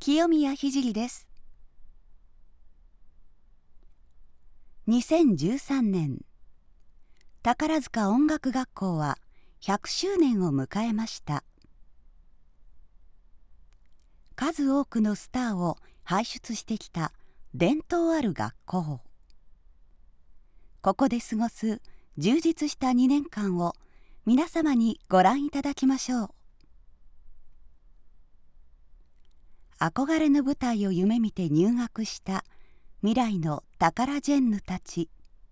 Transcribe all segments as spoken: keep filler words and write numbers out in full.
清宮聖です。にせんじゅうさんねん、宝塚音楽学校はひゃくしゅうねんを迎えました。数多くのスターを輩出してきた伝統ある学校。ここで過ごす充実したにねんかんを皆様にご覧いただきましょう。憧れの舞台を夢見て入学した未来のタカラジェンヌたち。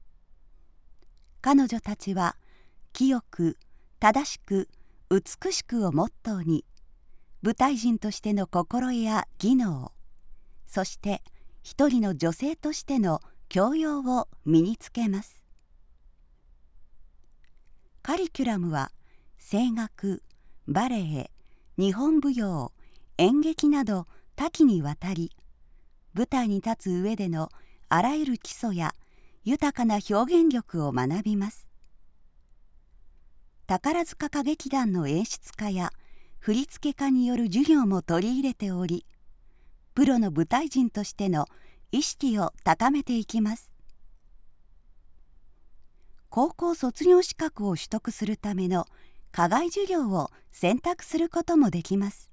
彼女たちは清く正しく美しくをモットーに舞台人としての心得や技能、そして一人の女性としての教養を身につけます。カリキュラムは声楽、バレエ、日本舞踊、演劇など多岐にわたり、舞台に立つ上でのあらゆる基礎や豊かな表現力を学びます。宝塚歌劇団の演出家や振付家による授業も取り入れており、プロの舞台人としての意識を高めていきます。高校卒業資格を取得するための課外授業を選択することもできます。